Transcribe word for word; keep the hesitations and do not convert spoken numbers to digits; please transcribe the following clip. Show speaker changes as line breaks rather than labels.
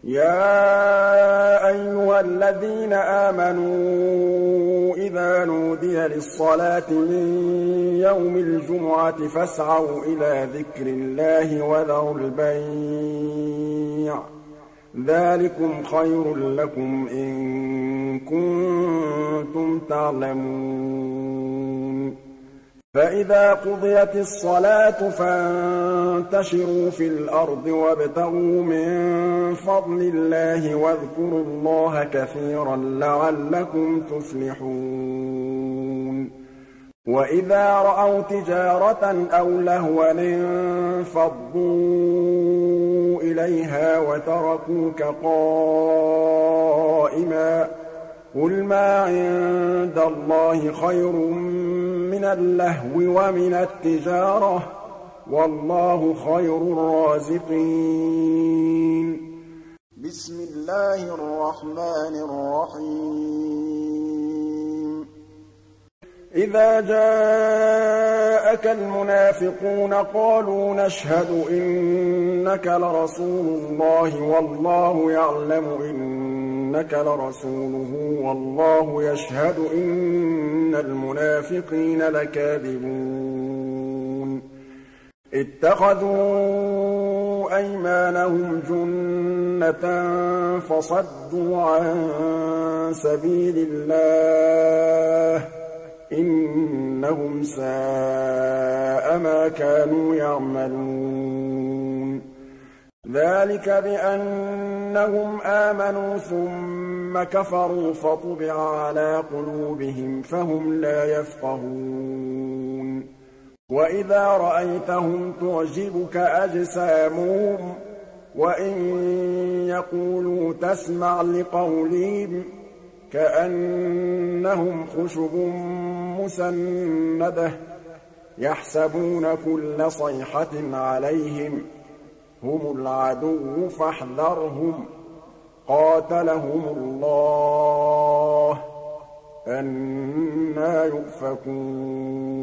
يَا أَيُّهَا الَّذِينَ آمَنُوا إِذَا نُودِيَ لِلصَّلَاةِ مِن يَوْمِ الْجُمُعَةِ فَاسْعَوْا إِلَىٰ ذِكْرِ اللَّهِ وَذَرُوا الْبَيْعَ ۚ ذَٰلِكُمْ خَيْرٌ لَّكُمْ إِن كُنتُمْ تَعْلَمُونَ. فَإِذَا قُضِيَتِ الصَّلَاةُ فَانتَشِرُوا فِي الْأَرْضِ وَابْتَغُوا مِن فَضْلِ اللَّهِ وَاذْكُرُوا اللَّهَ كَثِيرًا لَّعَلَّكُمْ تُفْلِحُونَ. وَإِذَا رَأَوْا تِجَارَةً أَوْ لَهْوًا انفَضُّوا إِلَيْهَا وَتَرَكُوكَ قَائِمًا ۚ قُلْ مَا عِندَ اللَّهِ خَيْرٌ مِّنَ اللَّهْوِ وَمِنَ التِّجَارَةِ ۚ وَاللَّهُ خَيْرُ الرَّازِقِينَ. بِسْمِ اللَّهِ الرَّحْمَٰنِ الرَّحِيمِ. إِذَا جَاءَكَ الْمُنَافِقُونَ قَالُوا نَشْهَدُ إِنَّكَ لَرَسُولُ اللَّهِ وَاللَّهُ يَعْلَمُ إِنَّكَ لَرَسُولُهُ وَاللَّهُ يَشْهَدُ إِنَّ الْمُنَافِقِينَ لَكَاذِبُونَ. اتَّخَذُوا أَيْمَانَهُمْ جُنَّةً فَصَدُّوا عَن سَبِيلِ اللَّهِ ۚ إِنَّهُمْ سَاءَ مَا كَانُوا يَعْمَلُونَ. ذَٰلِكَ بِأَنَّهُمْ آمَنُوا ثُمَّ كَفَرُوا فَطُبِعَ عَلَىٰ قُلُوبِهِمْ فَهُمْ لَا يَفْقَهُونَ. وَإِذَا رَأَيْتَهُمْ تُعْجِبُكَ أَجْسَامُهُمْ ۖ وَإِن يَقُولُوا تَسْمَعْ لِقَوْلِهِمْ ۖ كَأَنَّهُمْ خُشُبٌ مُّسَنَّدَةٌ يَحْسَبُونَ كُلَّ صَيْحَةٍ عَلَيْهِمْ ۚ هُمُ الْعَدُوُّ فَاحْذَرْهُمْ ۚ قَاتَلَهُمُ اللَّهُ ۖ أَنَّىٰ يُؤْفَكُونَ.